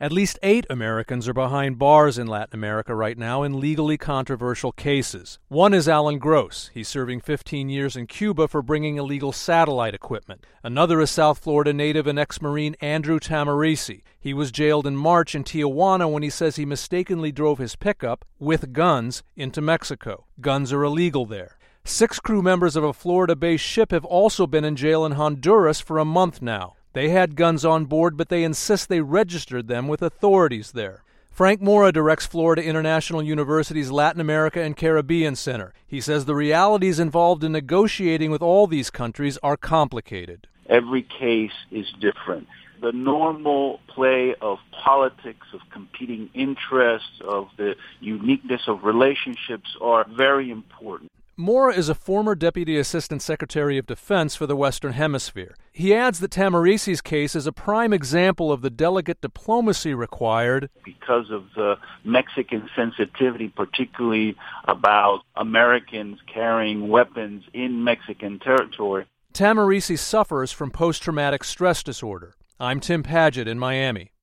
At least 8 Americans are behind bars in Latin America right now in legally controversial cases. One is Alan Gross. He's serving 15 years in Cuba for bringing illegal satellite equipment. Another is South Florida native and ex-Marine Andrew Tamarisi. He was jailed in March in Tijuana when he says he mistakenly drove his pickup with guns into Mexico. Guns are illegal there. 6 crew members of a Florida-based ship have also been in jail in Honduras for a month now. They had guns on board, but they insist they registered them with authorities there. Frank Mora directs Florida International University's Latin America and Caribbean Center. He says the realities involved in negotiating with all these countries are complicated. Every case is different. The normal play of politics, of competing interests, of the uniqueness of relationships are very important. Mora is a former Deputy Assistant Secretary of Defense for the Western Hemisphere. He adds that Tamarisi's case is a prime example of the delicate diplomacy required because of the Mexican sensitivity, particularly about Americans carrying weapons in Mexican territory. Tamarisi suffers from post-traumatic stress disorder. I'm Tim Padgett in Miami.